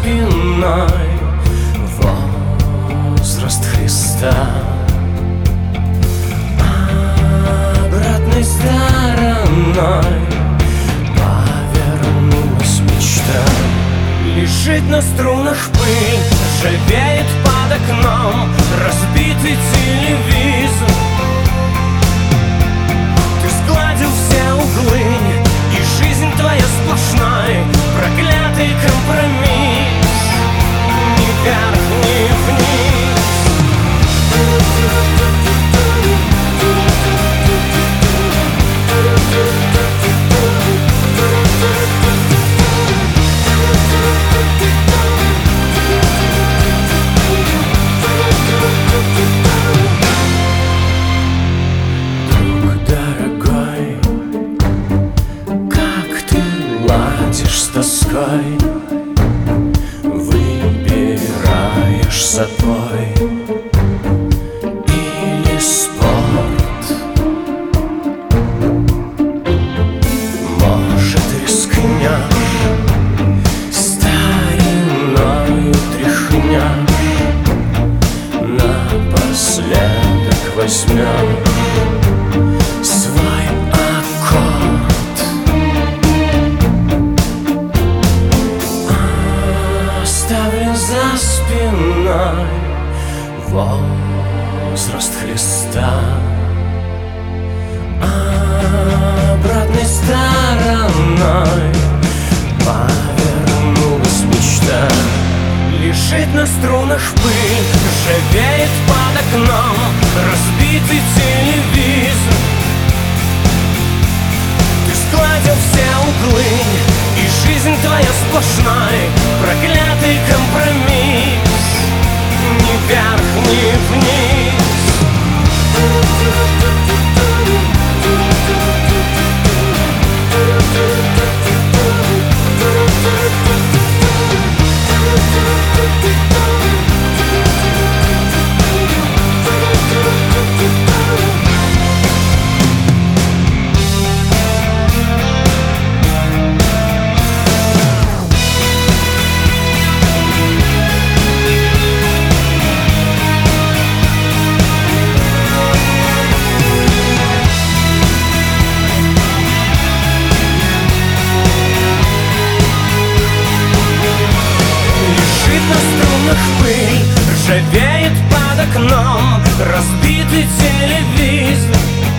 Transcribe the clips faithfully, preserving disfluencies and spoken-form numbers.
спиной возраст Христа. Обратной стороной повернулась мечта. Лежит на струнах пыль, ржавеет под окном разбитый телевизор. Ты сгладил все углы, и жизнь твоя сплошной проклятый компромисс. Ни вверх, ни вниз. Друг дорогой, как ты ладишь с тоской, выбираешь запой или спорт? Может, рискнешь, стариною тряхнешь, напоследок возьмешь свой аккорд. Оставлен за спиной возраст Христа. Обратной стороной повернулась мечта. Лежит на струнах пыль, ржавеет под окном разбитый телевизор. Ты сгладил все углы, и жизнь твоя сплошной проклятый компромисс. Ни вверх, ни вниз. Пыль, ржавеет под окном разбитый телевизор.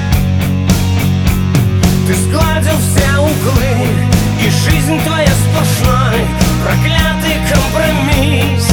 Ты сгладил все углы, и жизнь твоя сплошной проклятый компромисс.